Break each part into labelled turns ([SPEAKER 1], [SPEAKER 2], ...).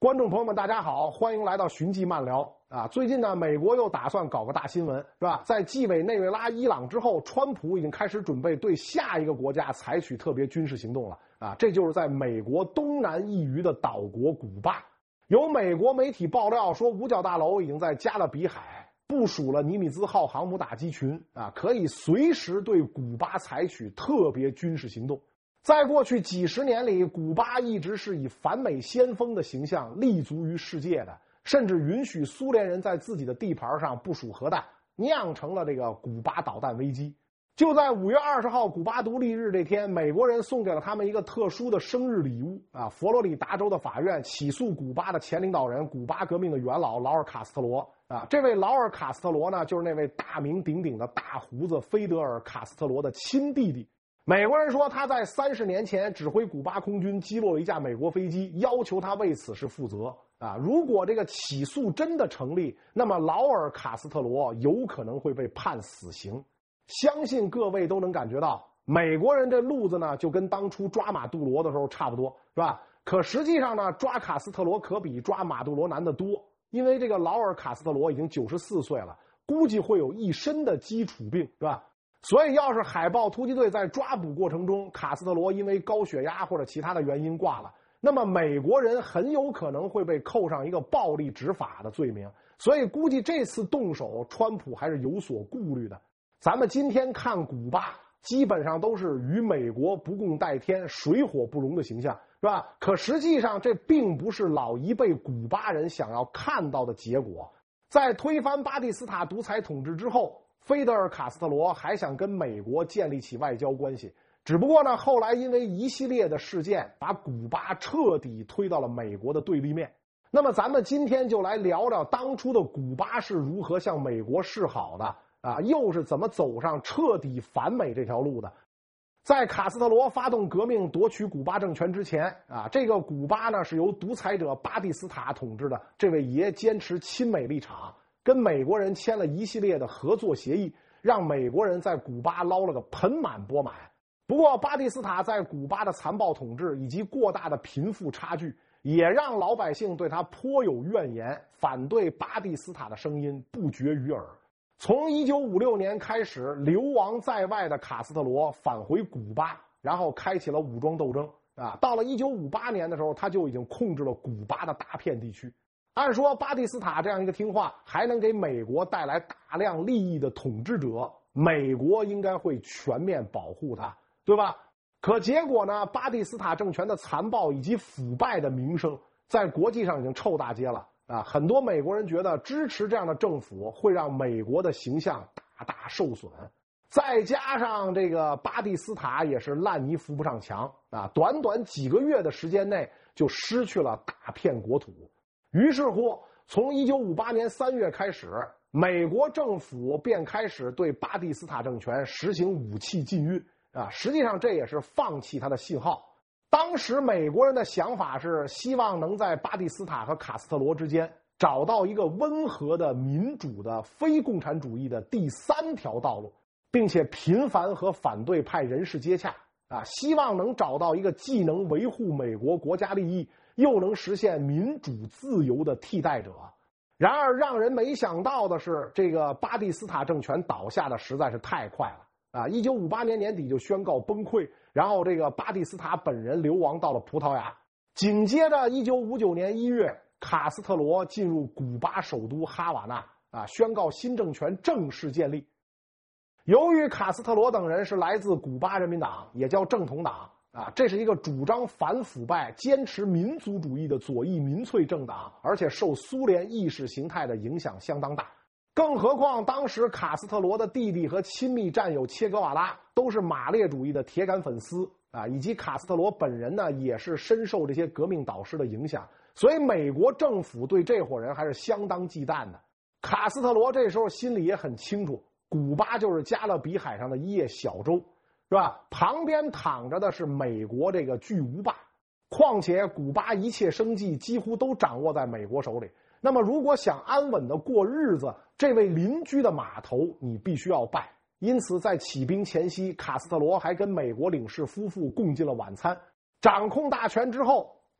[SPEAKER 1] 观众朋友们，大家好，欢迎来到寻迹漫聊啊！最近呢，美国又打算搞个大新闻，是吧？在继委内瑞拉、伊朗之后，川普已经开始准备对下一个国家采取特别军事行动了啊！这就是在美国东南一隅的岛国古巴。有美国媒体爆料说，五角大楼已经在加勒比海部署了尼米兹号航母打击群啊，可以随时对古巴采取特别军事行动。在过去几十年里，古巴一直是以反美先锋的形象立足于世界的，甚至允许苏联人在自己的地盘上部署核弹，酿成了这个古巴导弹危机。就在5月20号古巴独立日这天，美国人送给了他们一个特殊的生日礼物啊！佛罗里达州的法院起诉古巴的前领导人、古巴革命的元老劳尔·卡斯特罗啊。这位劳尔·卡斯特罗呢，就是那位大名鼎鼎的大胡子菲德尔·卡斯特罗的亲弟弟。美国人说他在30年前指挥古巴空军击落了一架美国飞机，要求他为此事负责啊！如果这个起诉真的成立，那么劳尔·卡斯特罗有可能会被判死刑。相信各位都能感觉到，美国人这路子呢，就跟当初抓马杜罗的时候差不多，是吧？可实际上呢，抓卡斯特罗可比抓马杜罗难得多，因为这个劳尔·卡斯特罗已经94岁了，估计会有一身的基础病，是吧？所以要是海豹突击队在抓捕过程中，卡斯特罗因为高血压或者其他的原因挂了，那么美国人很有可能会被扣上一个暴力执法的罪名。所以估计这次动手，川普还是有所顾虑的。咱们今天看古巴，基本上都是与美国不共戴天、水火不容的形象，是吧？可实际上这并不是老一辈古巴人想要看到的结果。在推翻巴蒂斯塔独裁统治之后，菲德尔·卡斯特罗还想跟美国建立起外交关系，只不过呢，后来因为一系列的事件，把古巴彻底推到了美国的对立面。那么咱们今天就来聊聊当初的古巴是如何向美国示好的啊，又是怎么走上彻底反美这条路的。在卡斯特罗发动革命夺取古巴政权之前啊，这个古巴呢是由独裁者巴蒂斯塔统治的，这位爷坚持亲美立场，跟美国人签了一系列的合作协议，让美国人在古巴捞了个盆满钵满。不过巴蒂斯塔在古巴的残暴统治以及过大的贫富差距，也让老百姓对他颇有怨言，反对巴蒂斯塔的声音不绝于耳。从1956年开始，流亡在外的卡斯特罗返回古巴，然后开启了武装斗争啊。到了1958年的时候，他就已经控制了古巴的大片地区。按说巴蒂斯塔这样一个听话还能给美国带来大量利益的统治者，美国应该会全面保护他，对吧？可结果呢，巴蒂斯塔政权的残暴以及腐败的名声在国际上已经臭大街了啊！很多美国人觉得支持这样的政府会让美国的形象大大受损。再加上这个巴蒂斯塔也是烂泥扶不上墙啊，短短几个月的时间内就失去了大片国土。于是乎，从1958年3月开始，美国政府便开始对巴蒂斯塔政权实行武器禁运啊，实际上这也是放弃他的信号。当时美国人的想法是希望能在巴蒂斯塔和卡斯特罗之间找到一个温和的、民主的、非共产主义的第3条道路，并且频繁和反对派人士接洽啊，希望能找到一个既能维护美国国家利益又能实现民主自由的替代者。然而让人没想到的是，这个巴蒂斯塔政权倒下的实在是太快了啊！1958年年底就宣告崩溃，然后这个巴蒂斯塔本人流亡到了葡萄牙。紧接着1959年1月，卡斯特罗进入古巴首都哈瓦那啊，宣告新政权正式建立。由于卡斯特罗等人是来自古巴人民党，也叫正统党啊，这是一个主张反腐败、坚持民族主义的左翼民粹政党，而且受苏联意识形态的影响相当大。更何况当时卡斯特罗的弟弟和亲密战友切格瓦拉都是马列主义的铁杆粉丝啊，以及卡斯特罗本人呢也是深受这些革命导师的影响，所以美国政府对这伙人还是相当忌惮的。卡斯特罗这时候心里也很清楚，古巴就是加勒比海上的一叶小洲，是吧？旁边躺着的是美国这个巨无霸，况且古巴一切生计几乎都掌握在美国手里。那么如果想安稳的过日子，这位邻居的码头你必须要拜。因此在起兵前夕，卡斯特罗还跟美国领事夫妇共进了晚餐。掌控大权之后，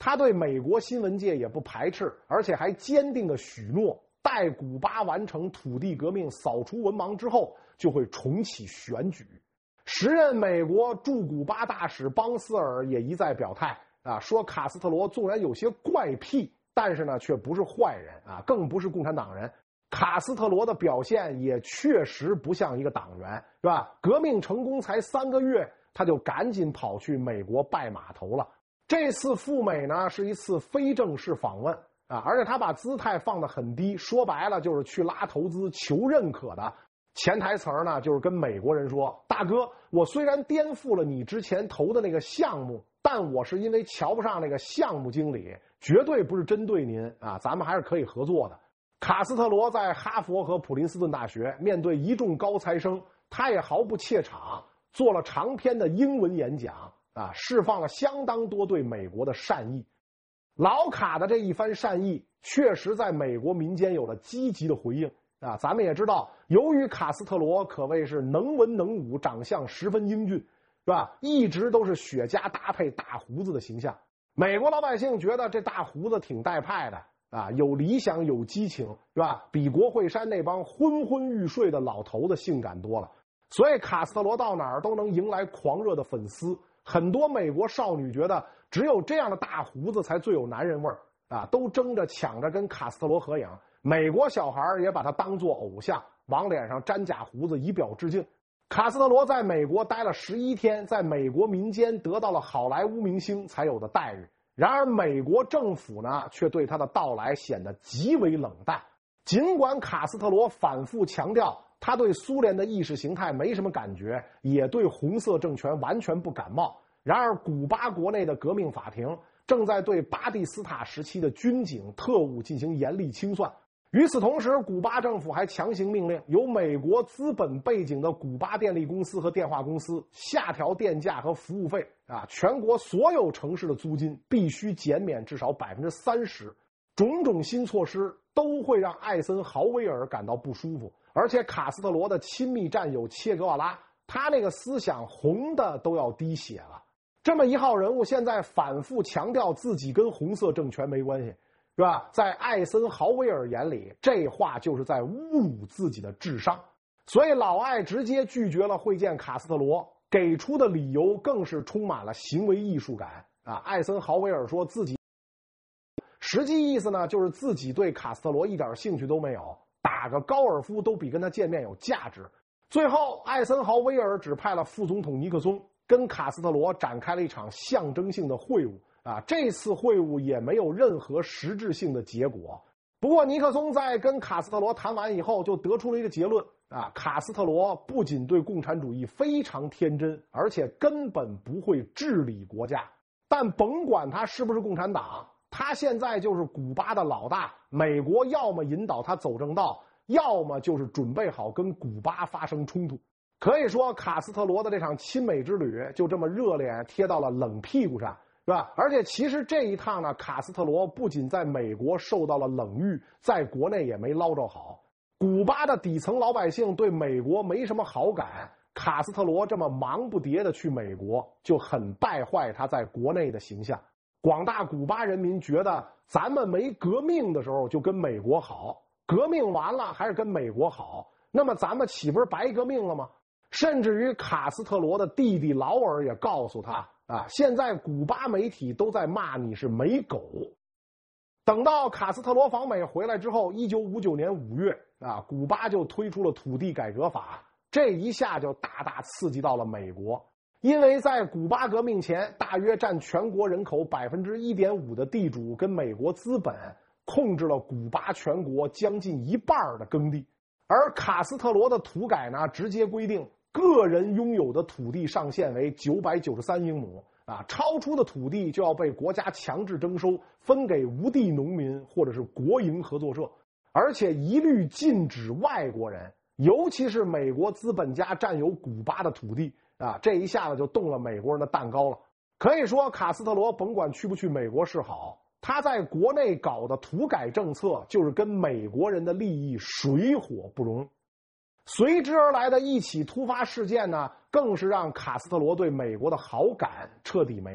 [SPEAKER 1] 他对美国新闻界也不排斥，而且还坚定的许诺，待古巴完成土地革命、扫除文盲之后，就会重启选举。时任美国驻古巴大使邦斯尔也一再表态说卡斯特罗纵然有些怪癖，但是呢却不是坏人更不是共产党人。卡斯特罗的表现也确实不像一个党员，是吧？革命成功才3个月，他就赶紧跑去美国拜码头了。这次赴美呢是一次非正式访问而且他把姿态放得很低，说白了就是去拉投资、求认可的。潜台词呢就是跟美国人说，大哥，我虽然颠覆了你之前投的那个项目，但我是因为瞧不上那个项目经理，绝对不是针对您咱们还是可以合作的。卡斯特罗在哈佛和普林斯顿大学面对一众高材生，他也毫不怯场，做了长篇的英文演讲释放了相当多对美国的善意。老卡的这一番善意确实在美国民间有了积极的回应咱们也知道，由于卡斯特罗可谓是能文能武，长相十分英俊，是吧？一直都是雪茄搭配大胡子的形象。美国老百姓觉得这大胡子挺带派的有理想有激情，是吧？比国会山那帮昏昏欲睡的老头子性感多了。所以卡斯特罗到哪儿都能迎来狂热的粉丝。很多美国少女觉得只有这样的大胡子才最有男人味儿都争着抢着跟卡斯特罗合影。美国小孩也把他当作偶像，往脸上粘假胡子以表致敬。卡斯特罗在美国待了11天，在美国民间得到了好莱坞明星才有的待遇。然而美国政府呢却对他的到来显得极为冷淡。尽管卡斯特罗反复强调他对苏联的意识形态没什么感觉，也对红色政权完全不感冒，然而古巴国内的革命法庭正在对巴蒂斯塔时期的军警特务进行严厉清算。与此同时，古巴政府还强行命令有美国资本背景的古巴电力公司和电话公司下调电价和服务费全国所有城市的租金必须减免至少 30%。种种新措施都会让艾森豪威尔感到不舒服，而且卡斯特罗的亲密战友切格瓦拉，他那个思想红的都要滴血了。这么一号人物现在反复强调自己跟红色政权没关系，是吧？在艾森豪威尔眼里，这话就是在侮辱自己的智商。所以老艾直接拒绝了会见卡斯特罗，给出的理由更是充满了行为艺术感艾森豪威尔说自己实际意思呢就是自己对卡斯特罗一点兴趣都没有，打个高尔夫都比跟他见面有价值。最后艾森豪威尔指派了副总统尼克松跟卡斯特罗展开了一场象征性的会晤这次会晤也没有任何实质性的结果。不过尼克松在跟卡斯特罗谈完以后就得出了一个结论卡斯特罗不仅对共产主义非常天真，而且根本不会治理国家。但甭管他是不是共产党，他现在就是古巴的老大，美国要么引导他走正道，要么就是准备好跟古巴发生冲突。可以说卡斯特罗的这场亲美之旅就这么热脸贴到了冷屁股上，是吧？而且其实这一趟呢，卡斯特罗不仅在美国受到了冷遇，在国内也没捞着好。古巴的底层老百姓对美国没什么好感，卡斯特罗这么忙不迭的去美国，就很败坏他在国内的形象。广大古巴人民觉得咱们没革命的时候就跟美国好，革命完了还是跟美国好，那么咱们岂不是白革命了吗？甚至于卡斯特罗的弟弟劳尔也告诉他现在古巴媒体都在骂你是美狗。等到卡斯特罗访美回来之后，1959年5月古巴就推出了土地改革法，这一下就大大刺激到了美国。因为在古巴革命前，大约占全国人口 1.5% 的地主跟美国资本控制了古巴全国将近一半的耕地。而卡斯特罗的土改呢，直接规定个人拥有的土地上限为993英亩超出的土地就要被国家强制征收，分给无地农民或者是国营合作社，而且一律禁止外国人，尤其是美国资本家占有古巴的土地这一下子就动了美国人的蛋糕了。可以说卡斯特罗甭管去不去美国是好，他在国内搞的土改政策就是跟美国人的利益水火不容。随之而来的一起突发事件呢，更是让卡斯特罗对美国的好感彻底没了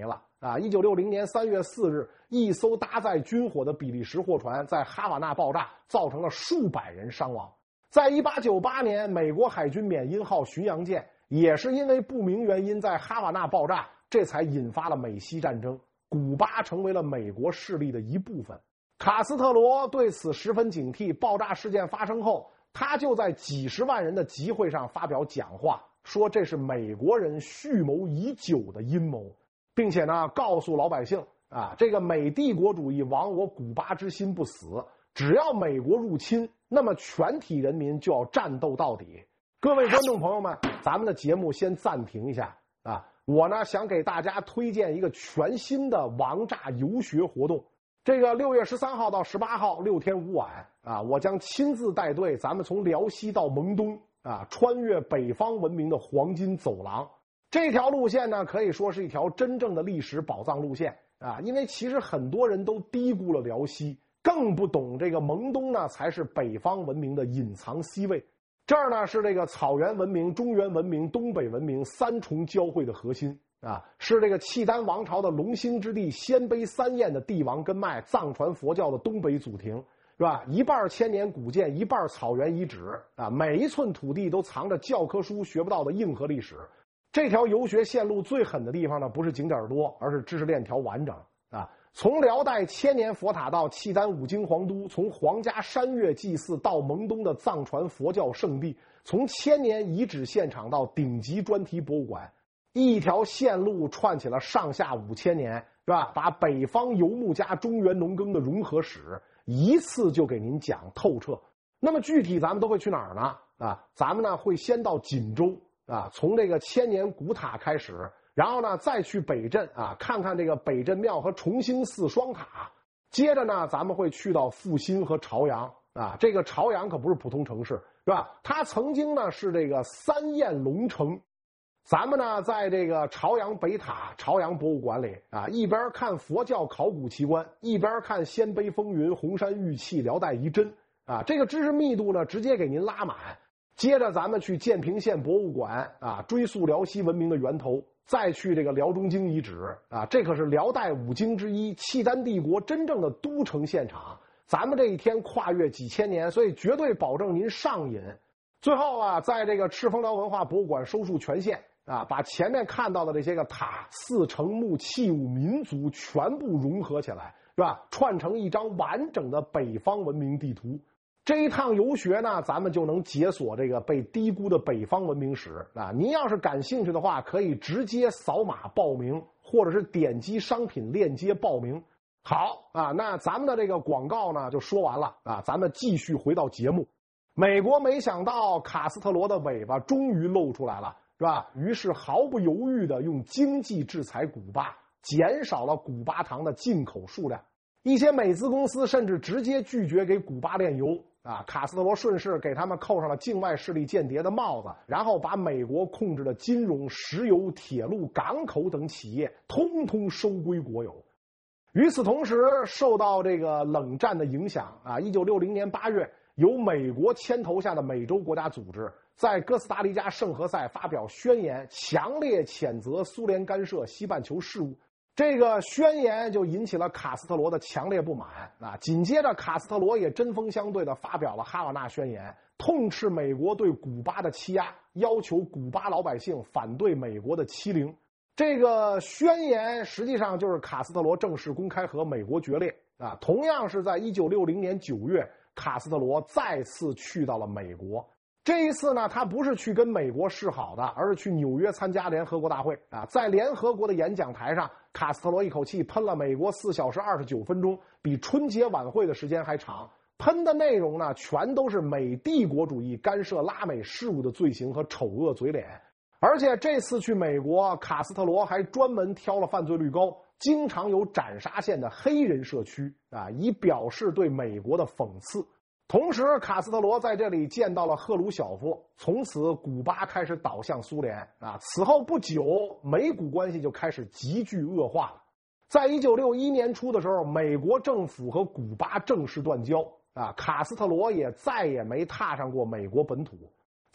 [SPEAKER 1] 1960年3月4日，一艘搭载军火的比利时货船在哈瓦那爆炸，造成了数百人伤亡。在1898年，美国海军缅因号巡洋舰也是因为不明原因在哈瓦那爆炸，这才引发了美西战争。古巴成为了美国势力的一部分。卡斯特罗对此十分警惕，爆炸事件发生后，他就在几十万人的集会上发表讲话，说这是美国人蓄谋已久的阴谋，并且呢告诉老百姓这个美帝国主义亡我古巴之心不死，只要美国入侵，那么全体人民就要战斗到底。各位观众朋友们，咱们的节目先暂停一下我呢想给大家推荐一个全新的王炸游学活动。这个6月13号到18号6天5晚我将亲自带队，咱们从辽西到蒙东穿越北方文明的黄金走廊。这条路线呢可以说是一条真正的历史宝藏路线因为其实很多人都低估了辽西，更不懂这个蒙东呢才是北方文明的隐藏 C 位。这儿呢是这个草原文明、中原文明、东北文明三重交汇的核心是这个契丹王朝的龙兴之地、鲜卑三燕的帝王根脉、藏传佛教的东北祖庭，是吧？一半千年古建，一半草原遗址每一寸土地都藏着教科书学不到的硬核历史。这条游学线路最狠的地方呢，不是景点多，而是知识链条完整从辽代千年佛塔到契丹五经皇都，从皇家山岳祭祀到蒙东的藏传佛教圣地，从千年遗址现场到顶级专题博物馆，一条线路串起了上下5000年，是吧？把北方游牧加中原农耕的融合史一次就给您讲透彻。那么具体咱们都会去哪儿呢？咱们呢会先到锦州从这个千年古塔开始，然后呢再去北镇看看这个北镇庙和崇兴寺双塔。接着呢咱们会去到阜新和朝阳这个朝阳可不是普通城市，是吧？它曾经呢是这个三燕龙城。咱们呢在这个朝阳北塔、朝阳博物馆里一边看佛教考古奇观，一边看鲜卑风云、红山玉器、辽代遗珍这个知识密度呢直接给您拉满。接着咱们去建平县博物馆追溯辽西文明的源头，再去这个辽中京遗址这可是辽代五经之一，契丹帝国真正的都城现场。咱们这一天跨越几千年，所以绝对保证您上瘾。最后在这个赤峰辽文化博物馆收束全县把前面看到的这些个塔、寺、城墓、器物、民族全部融合起来，是吧？串成一张完整的北方文明地图。这一趟游学呢，咱们就能解锁这个被低估的北方文明史您要是感兴趣的话，可以直接扫码报名，或者是点击商品链接报名。好那咱们的这个广告呢就说完了咱们继续回到节目。美国没想到卡斯特罗的尾巴终于露出来了，是吧？于是毫不犹豫地用经济制裁古巴，减少了古巴糖的进口数量。一些美资公司甚至直接拒绝给古巴炼油卡斯特罗顺势给他们扣上了境外势力间谍的帽子，然后把美国控制的金融、石油、铁路、港口等企业通通收归国有。与此同时，受到这个冷战的影响1960年8月，由美国牵头下的美洲国家组织在哥斯达黎加圣何塞发表宣言，强烈谴责苏联干涉西半球事务。这个宣言就引起了卡斯特罗的强烈不满紧接着卡斯特罗也针锋相对地发表了哈瓦那宣言，痛斥美国对古巴的欺压，要求古巴老百姓反对美国的欺凌。这个宣言实际上就是卡斯特罗正式公开和美国决裂同样是在1960年9月，卡斯特罗再次去到了美国。这一次呢，他不是去跟美国示好的，而是去纽约参加联合国大会在联合国的演讲台上，卡斯特罗一口气喷了美国4小时29分钟，比春节晚会的时间还长。喷的内容呢，全都是美帝国主义干涉拉美事务的罪行和丑恶嘴脸。而且这次去美国，卡斯特罗还专门挑了犯罪率高、经常有斩杀线的黑人社区以表示对美国的讽刺。同时，卡斯特罗在这里见到了赫鲁晓夫，从此古巴开始倒向苏联此后不久，美古关系就开始急剧恶化了。在1961年初的时候，美国政府和古巴正式断交卡斯特罗也再也没踏上过美国本土。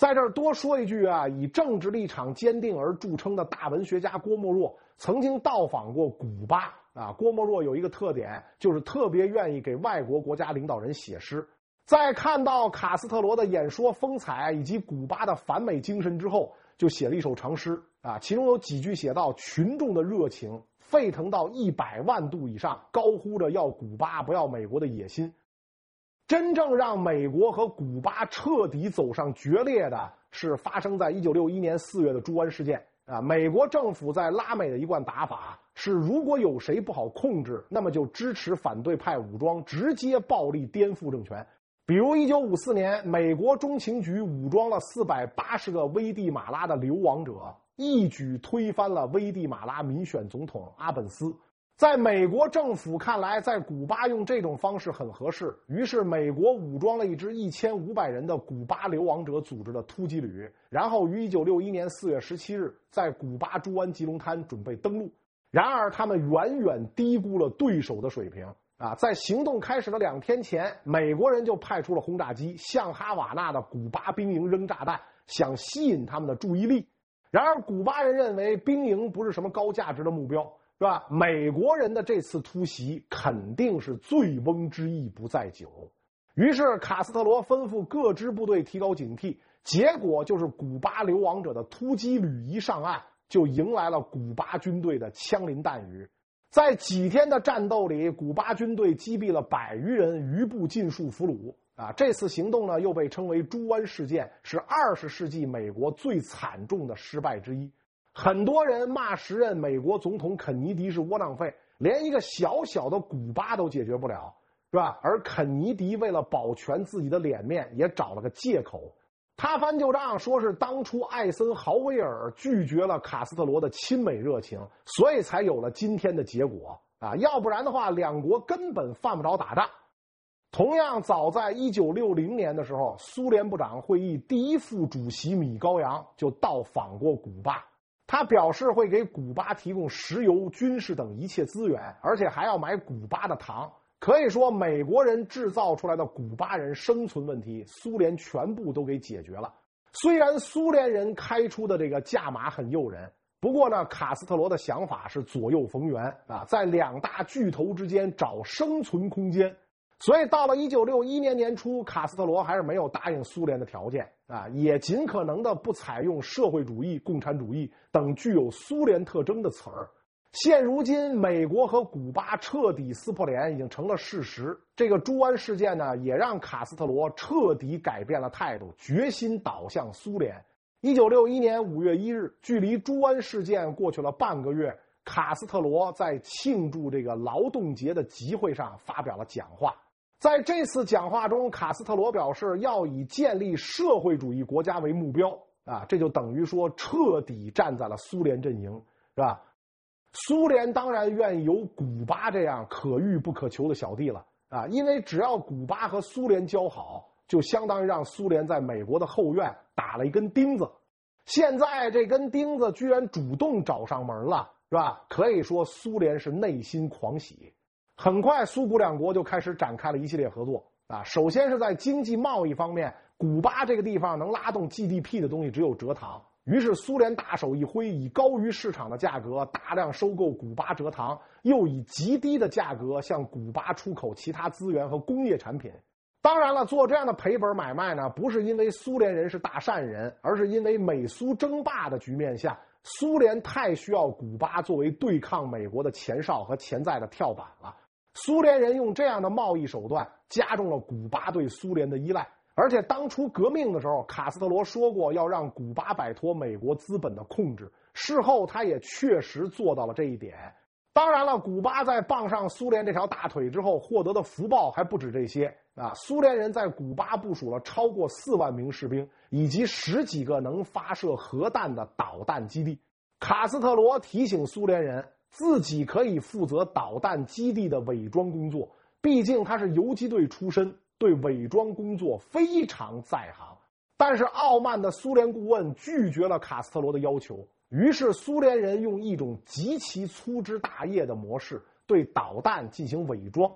[SPEAKER 1] 在这儿多说一句啊，以政治立场坚定而著称的大文学家郭沫若曾经到访过古巴啊。郭沫若有一个特点，就是特别愿意给外国国家领导人写诗。在看到卡斯特罗的演说风采以及古巴的反美精神之后，就写了一首长诗啊，其中有几句写到群众的热情沸腾到100万度以上，高呼着要古巴不要美国的野心。真正让美国和古巴彻底走上决裂的是发生在1961年4月的猪湾事件啊。美国政府在拉美的一贯打法是，如果有谁不好控制，那么就支持反对派武装，直接暴力颠覆政权。比如1954年，美国中情局武装了480个危地马拉的流亡者，一举推翻了危地马拉民选总统阿本斯。在美国政府看来，在古巴用这种方式很合适，于是美国武装了一支1500人的古巴流亡者组织的突击旅，然后于1961年4月17日在古巴猪湾吉隆滩准备登陆。然而他们远远低估了对手的水平啊！在行动开始的2天前，美国人就派出了轰炸机向哈瓦那的古巴兵营扔炸弹，想吸引他们的注意力。然而古巴人认为兵营不是什么高价值的目标，是吧？美国人的这次突袭肯定是醉翁之意不在酒，于是卡斯特罗吩咐各支部队提高警惕，结果就是古巴流亡者的突击旅一上岸，就迎来了古巴军队的枪林弹雨。在几天的战斗里，古巴军队击毙了100余人，余部尽数俘虏啊！这次行动呢，又被称为猪湾事件，是20世纪美国最惨重的失败之一。很多人骂时任美国总统肯尼迪是窝囊废，连一个小小的古巴都解决不了，是吧？而肯尼迪为了保全自己的脸面，也找了个借口。他翻旧账，说是当初艾森豪威尔拒绝了卡斯特罗的亲美热情，所以才有了今天的结果啊！要不然的话，两国根本犯不着打仗。同样，早在1960年的时候，苏联部长会议第一副主席米高扬就到访过古巴，他表示会给古巴提供石油、军事等一切资源，而且还要买古巴的糖。可以说，美国人制造出来的古巴人生存问题，苏联全部都给解决了。虽然苏联人开出的这个价码很诱人，不过呢，卡斯特罗的想法是左右逢源啊，在2大巨头之间找生存空间。所以到了1961年年初，卡斯特罗还是没有答应苏联的条件啊，也尽可能的不采用社会主义、共产主义等具有苏联特征的词儿。现如今，美国和古巴彻底撕破脸已经成了事实。这个猪湾事件呢，也让卡斯特罗彻底改变了态度，决心倒向苏联。1961年5月1日，距离猪湾事件过去了半个月，卡斯特罗在庆祝这个劳动节的集会上发表了讲话。在这次讲话中，卡斯特罗表示要以建立社会主义国家为目标啊，这就等于说彻底站在了苏联阵营，是吧？苏联当然愿意有古巴这样可遇不可求的小弟了啊，因为只要古巴和苏联交好，就相当于让苏联在美国的后院打了一根钉子。现在这根钉子居然主动找上门了，是吧？可以说苏联是内心狂喜。很快，苏古两国就开始展开了一系列合作啊。首先是在经济贸易方面，古巴这个地方能拉动 GDP 的东西只有蔗糖。于是苏联大手一挥，以高于市场的价格大量收购古巴蔗糖，又以极低的价格向古巴出口其他资源和工业产品。当然了，做这样的赔本买卖呢，不是因为苏联人是大善人，而是因为美苏争霸的局面下，苏联太需要古巴作为对抗美国的前哨和潜在的跳板了。苏联人用这样的贸易手段加重了古巴对苏联的依赖。而且当初革命的时候，卡斯特罗说过要让古巴摆脱美国资本的控制，事后他也确实做到了这一点。当然了，古巴在傍上苏联这条大腿之后获得的福报还不止这些啊！苏联人在古巴部署了超过4万名士兵，以及10几个能发射核弹的导弹基地。卡斯特罗提醒苏联人，自己可以负责导弹基地的伪装工作，毕竟他是游击队出身，对伪装工作非常在行。但是傲慢的苏联顾问拒绝了卡斯特罗的要求，于是苏联人用一种极其粗枝大叶的模式对导弹进行伪装。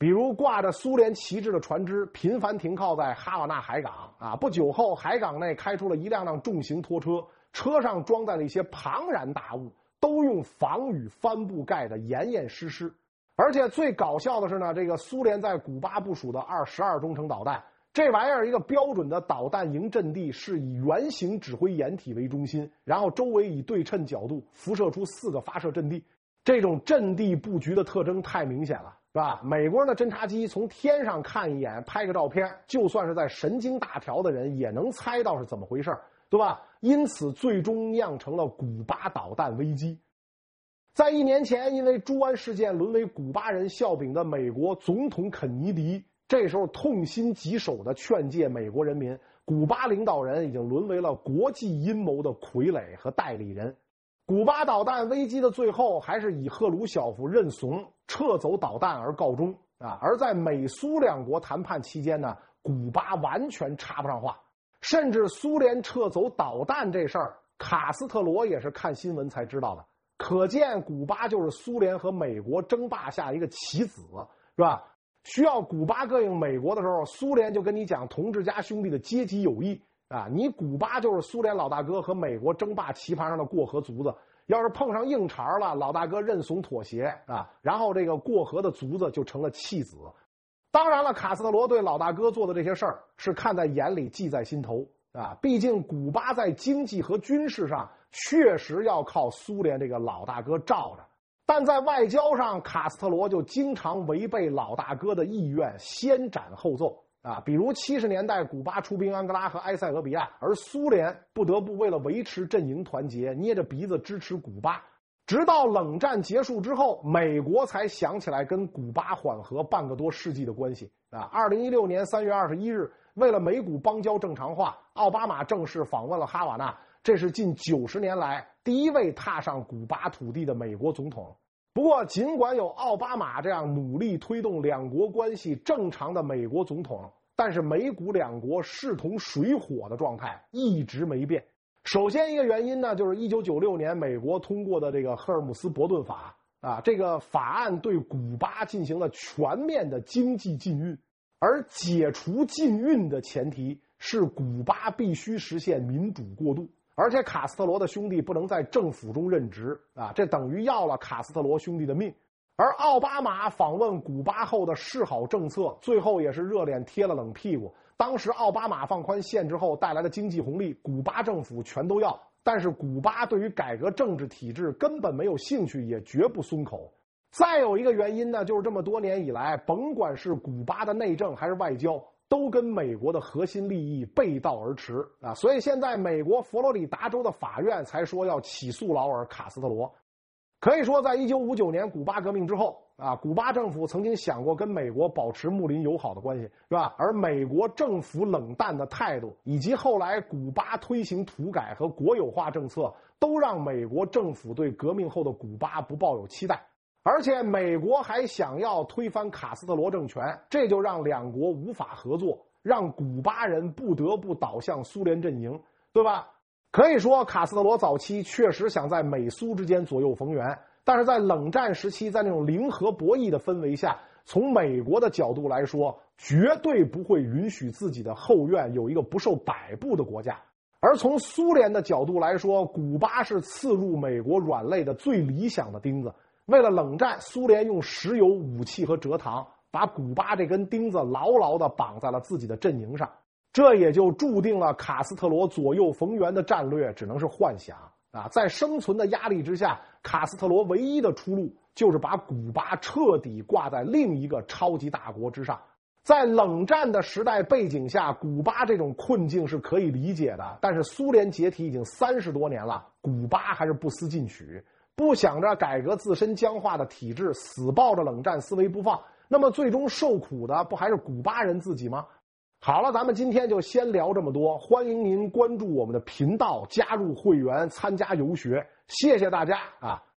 [SPEAKER 1] 比如挂着苏联旗帜的船只频繁停靠在哈瓦那海港啊，不久后海港内开出了一辆辆重型拖车，车上装载了一些庞然大物，都用防雨帆布盖得严严实实。而且最搞笑的是呢，这个苏联在古巴部署的12中程导弹，这玩意儿一个标准的导弹营阵地是以圆形指挥掩体为中心，然后周围以对称角度辐射出4个发射阵地。这种阵地布局的特征太明显了，是吧？美国人的侦察机从天上看一眼，拍个照片，就算是在神经大条的人也能猜到是怎么回事，对吧？因此最终酿成了古巴导弹危机。在1年前因为猪湾事件沦为古巴人笑柄的美国总统肯尼迪，这时候痛心疾首地劝诫美国人民，古巴领导人已经沦为了国际阴谋的傀儡和代理人。古巴导弹危机的最后还是以赫鲁晓夫认怂撤走导弹而告终啊！而在美苏两国谈判期间呢，古巴完全插不上话，甚至苏联撤走导弹这事儿，卡斯特罗也是看新闻才知道的。可见古巴就是苏联和美国争霸下一个棋子，是吧？需要古巴膈应美国的时候，苏联就跟你讲同志家兄弟的阶级友谊啊，你古巴就是苏联老大哥和美国争霸棋盘上的过河卒子，要是碰上硬茬了，老大哥认怂妥协啊，然后这个过河的卒子就成了弃子。当然了，卡斯特罗对老大哥做的这些事儿是看在眼里，记在心头啊，毕竟古巴在经济和军事上确实要靠苏联这个老大哥罩着，但在外交上，卡斯特罗就经常违背老大哥的意愿，先斩后奏啊。比如70年代古巴出兵安哥拉和埃塞俄比亚，而苏联不得不为了维持阵营团结，捏着鼻子支持古巴。直到冷战结束之后，美国才想起来跟古巴缓和半个多世纪的关系啊。2016年3月21日，为了美古邦交正常化，奥巴马正式访问了哈瓦那，这是近90年来第一位踏上古巴土地的美国总统。不过，尽管有奥巴马这样努力推动两国关系正常的美国总统，但是美古两国势同水火的状态一直没变。首先一个原因呢，就是1996年美国通过的这个赫尔姆斯伯顿法啊，这个法案对古巴进行了全面的经济禁运，而解除禁运的前提是古巴必须实现民主过渡，而且卡斯特罗的兄弟不能在政府中任职啊，这等于要了卡斯特罗兄弟的命。而奥巴马访问古巴后的示好政策，最后也是热脸贴了冷屁股。当时奥巴马放宽限制后带来的经济红利，古巴政府全都要，但是古巴对于改革政治体制根本没有兴趣，也绝不松口。再有一个原因呢，就是这么多年以来，甭管是古巴的内政还是外交，都跟美国的核心利益背道而驰啊！所以现在美国佛罗里达州的法院才说要起诉劳尔·卡斯特罗。可以说，在1959年古巴革命之后啊，古巴政府曾经想过跟美国保持睦邻友好的关系，是吧？而美国政府冷淡的态度，以及后来古巴推行土改和国有化政策，都让美国政府对革命后的古巴不抱有期待。而且美国还想要推翻卡斯特罗政权，这就让两国无法合作，让古巴人不得不倒向苏联阵营，对吧？可以说，卡斯特罗早期确实想在美苏之间左右逢源，但是在冷战时期，在那种零和博弈的氛围下，从美国的角度来说，绝对不会允许自己的后院有一个不受摆布的国家。而从苏联的角度来说，古巴是刺入美国软肋的最理想的钉子。为了冷战，苏联用石油、武器和蔗糖把古巴这根钉子牢牢地绑在了自己的阵营上。这也就注定了卡斯特罗左右逢源的战略只能是幻想啊！在生存的压力之下，卡斯特罗唯一的出路就是把古巴彻底挂在另一个超级大国之上。在冷战的时代背景下，古巴这种困境是可以理解的，但是苏联解体已经30多年了，古巴还是不思进取，不想着改革自身僵化的体制，死抱着冷战思维不放，那么最终受苦的不还是古巴人自己吗？好了，咱们今天就先聊这么多，欢迎您关注我们的频道，加入会员，参加游学，谢谢大家啊！